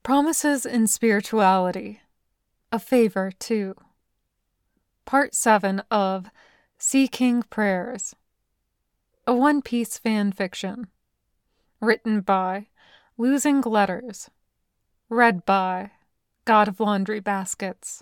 Promises in Spirituality. A Favor, Too. Part 7 of Sea King Prayers. A One Piece fan fiction. Written by Losing Letters. Read by God of Laundry Baskets.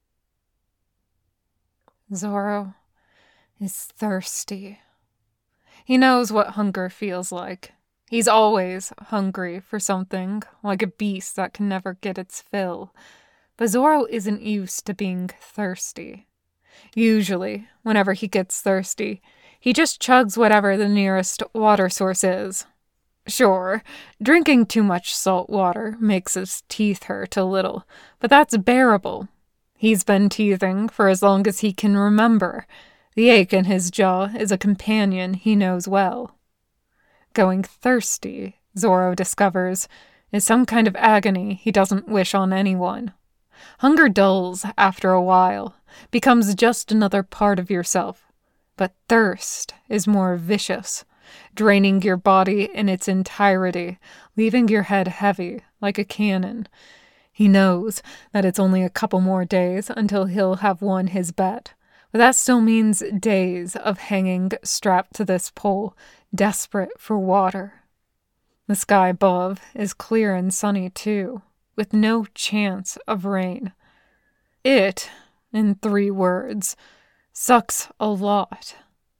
Zoro is thirsty. He knows what hunger feels like. He's always hungry for something, like a beast that can never get its fill. But Zoro isn't used to being thirsty. Usually, whenever he gets thirsty, he just chugs whatever the nearest water source is. Sure, drinking too much salt water makes his teeth hurt a little, but that's bearable. He's been teething for as long as he can remember. The ache in his jaw is a companion he knows well. Going thirsty, Zoro discovers, is some kind of agony he doesn't wish on anyone. Hunger dulls after a while, becomes just another part of yourself. But thirst is more vicious, draining your body in its entirety, leaving your head heavy like a cannon. He knows that it's only a couple more days until he'll have won his bet. But that still means days of hanging strapped to this pole, desperate for water. The sky above is clear and sunny too, with no chance of rain. It, in 3 words, sucks a lot.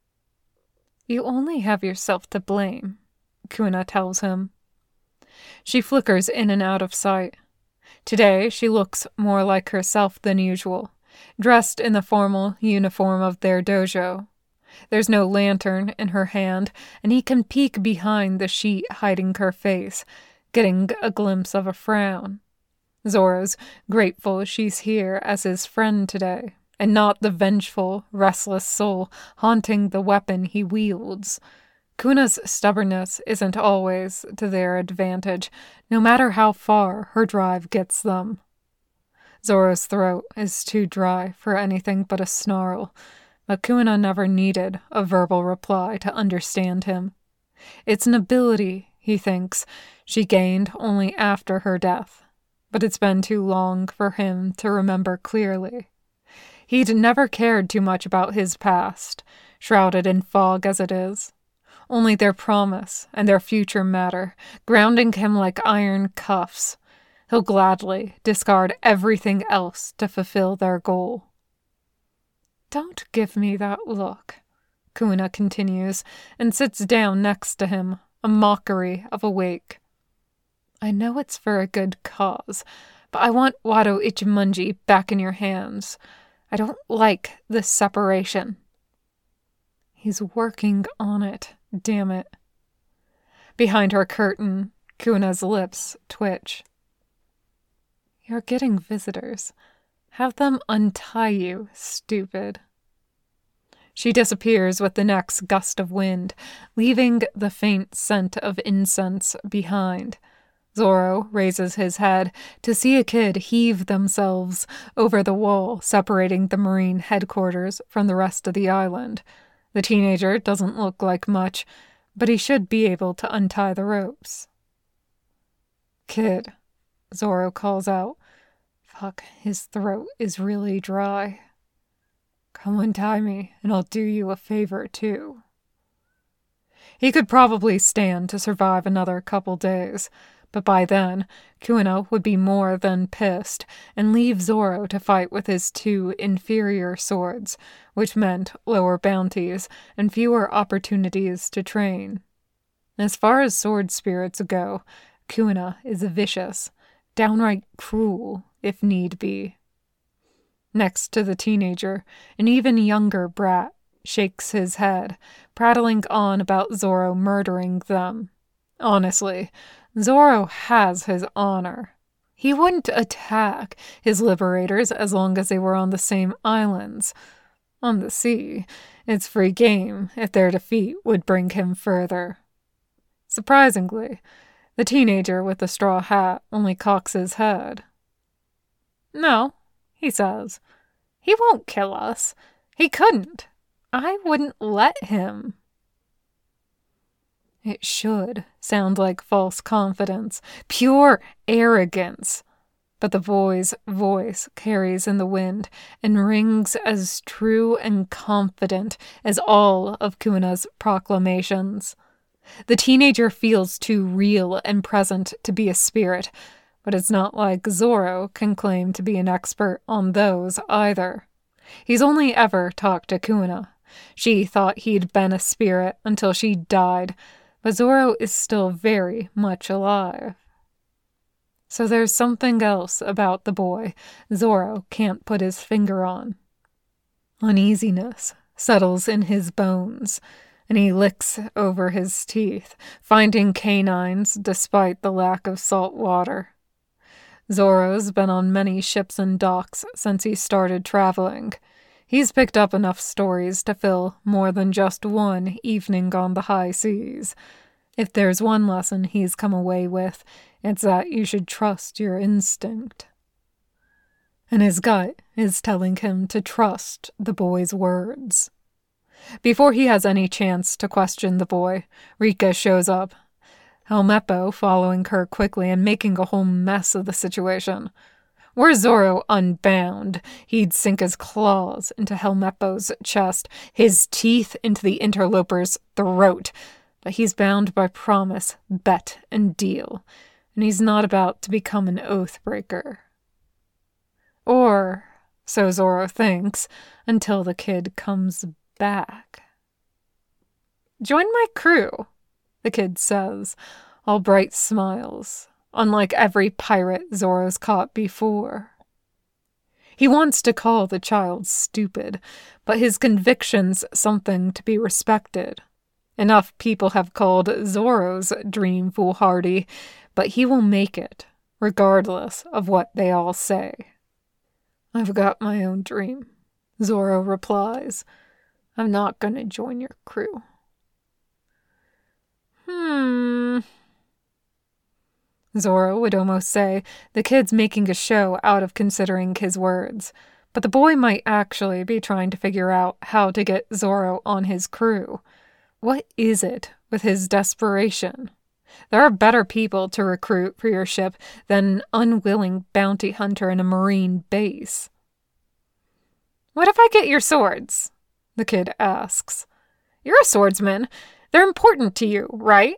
You only have yourself to blame, Kuina tells him. She flickers in and out of sight. Today she looks more like herself than usual, dressed in the formal uniform of their dojo. There's no lantern in her hand, and he can peek behind the sheet hiding her face, getting a glimpse of a frown. Zoro's grateful she's here as his friend today, and not the vengeful, restless soul haunting the weapon he wields. Kuna's stubbornness isn't always to their advantage, no matter how far her drive gets them. Zoro's throat is too dry for anything but a snarl, but Kuina never needed a verbal reply to understand him. It's an ability, he thinks, she gained only after her death, but it's been too long for him to remember clearly. He'd never cared too much about his past, shrouded in fog as it is. Only their promise and their future matter, grounding him like iron cuffs. He'll gladly discard everything else to fulfill their goal. Don't give me that look, Kuina continues, and sits down next to him, a mockery of a wake. I know it's for a good cause, but I want Wado Ichimonji back in your hands. I don't like this separation. He's working on it, damn it. Behind her curtain, Kuina's lips twitch. You're getting visitors. Have them untie you, stupid. She disappears with the next gust of wind, leaving the faint scent of incense behind. Zoro raises his head to see a kid heave themselves over the wall separating the marine headquarters from the rest of the island. The teenager doesn't look like much, but he should be able to untie the ropes. Kid, Zoro calls out. Fuck, his throat is really dry. Come untie me, and I'll do you a favor, too. He could probably stand to survive another couple days, but by then, Kuina would be more than pissed and leave Zoro to fight with his 2 inferior swords, which meant lower bounties and fewer opportunities to train. As far as sword spirits go, Kuina is vicious, downright cruel, if need be. Next to the teenager, an even younger brat shakes his head, prattling on about Zoro murdering them. Honestly, Zoro has his honor. He wouldn't attack his liberators as long as they were on the same islands. On the sea, it's free game if their defeat would bring him further. Surprisingly, the teenager with the straw hat only cocks his head. No, he says. He won't kill us. He couldn't. I wouldn't let him. It should sound like false confidence, pure arrogance. But the boy's voice carries in the wind and rings as true and confident as all of Kuna's proclamations. The teenager feels too real and present to be a spirit, but it's not like Zoro can claim to be an expert on those either. He's only ever talked to Kuna. She thought he'd been a spirit until she died, but Zoro is still very much alive. So there's something else about the boy Zoro can't put his finger on. Uneasiness settles in his bones, and he licks over his teeth, finding canines despite the lack of salt water. Zoro's been on many ships and docks since he started traveling. He's picked up enough stories to fill more than just one evening on the high seas. If there's one lesson he's come away with, it's that you should trust your instinct. And his gut is telling him to trust the boy's words. Before he has any chance to question the boy, Rika shows up, Helmeppo following her quickly and making a whole mess of the situation. Were Zoro unbound, he'd sink his claws into Helmeppo's chest, his teeth into the interloper's throat. But he's bound by promise, bet, and deal, and he's not about to become an oath-breaker. Or, so Zoro thinks, until the kid comes back. "Join my crew," the kid says, all bright smiles, unlike every pirate Zoro's caught before. He wants to call the child stupid, but his conviction's something to be respected. Enough people have called Zoro's dream foolhardy, but he will make it, regardless of what they all say. "I've got my own dream," Zoro replies. "I'm not going to join your crew." Zoro would almost say the kid's making a show out of considering his words, but the boy might actually be trying to figure out how to get Zoro on his crew. What is it with his desperation? There are better people to recruit for your ship than an unwilling bounty hunter in a marine base. "What if I get your swords?" the kid asks. "You're a swordsman. They're important to you, right?"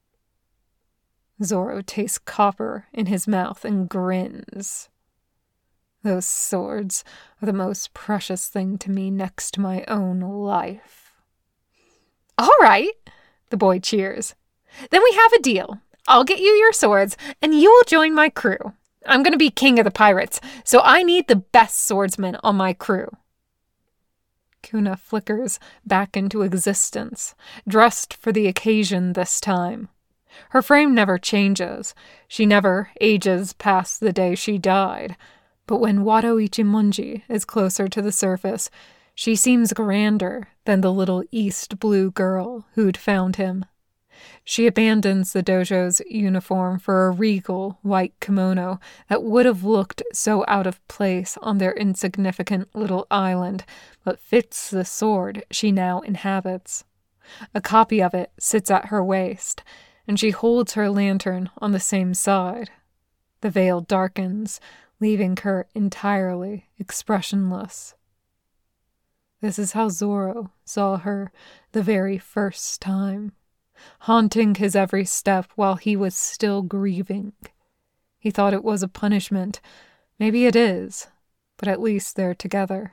Zoro tastes copper in his mouth and grins. "Those swords are the most precious thing to me next to my own life." "All right," the boy cheers. "Then we have a deal. I'll get you your swords, and you will join my crew. I'm going to be king of the pirates, so I need the best swordsman on my crew." Kuna flickers back into existence, dressed for the occasion this time. Her frame never changes. She never ages past the day she died. But when Wado Ichimonji is closer to the surface, she seems grander than the little East Blue girl who'd found him. She abandons the dojo's uniform for a regal white kimono that would have looked so out of place on their insignificant little island, but fits the sword she now inhabits. A copy of it sits at her waist, and she holds her lantern on the same side. The veil darkens, leaving her entirely expressionless. This is how Zoro saw her the very first time, haunting his every step while he was still grieving. He thought it was a punishment. Maybe it is, but at least they're together.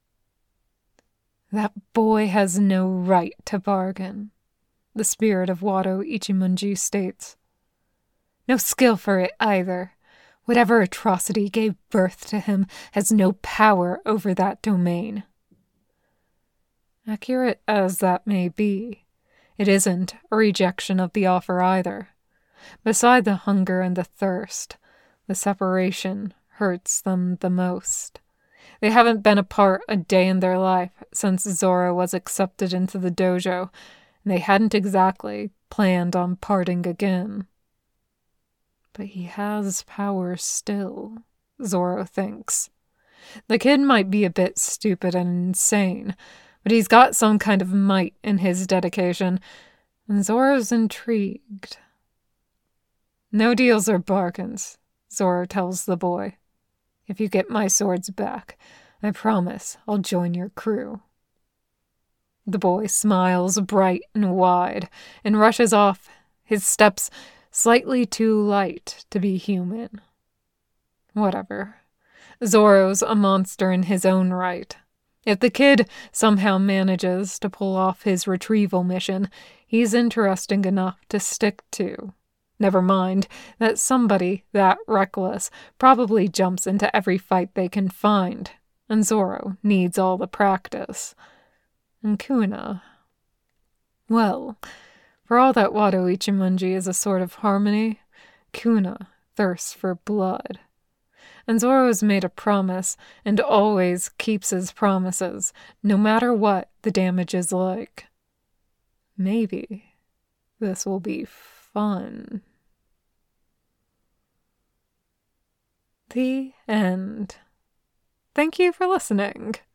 "That boy has no right to bargain," the spirit of Wado Ichimonji states. "No skill for it either. Whatever atrocity gave birth to him has no power over that domain." Accurate as that may be, it isn't a rejection of the offer either. Beside the hunger and the thirst, the separation hurts them the most. They haven't been apart a day in their life since Zoro was accepted into the dojo, and they hadn't exactly planned on parting again. But he has power still, Zoro thinks. The kid might be a bit stupid and insane, but he's got some kind of might in his dedication. And Zoro's intrigued. No deals or bargains, Zoro tells the boy. If you get my swords back, I promise I'll join your crew. The boy smiles bright and wide and rushes off, his steps slightly too light to be human. Whatever. Zoro's a monster in his own right. If the kid somehow manages to pull off his retrieval mission, he's interesting enough to stick to. Never mind that somebody that reckless probably jumps into every fight they can find, and Zoro needs all the practice. And Kuina, well, for all that Wado Ichimonji is a sort of harmony, Kuina thirsts for blood. And Zoro has made a promise and always keeps his promises, no matter what the damage is like. Maybe this will be fun. The end. Thank you for listening.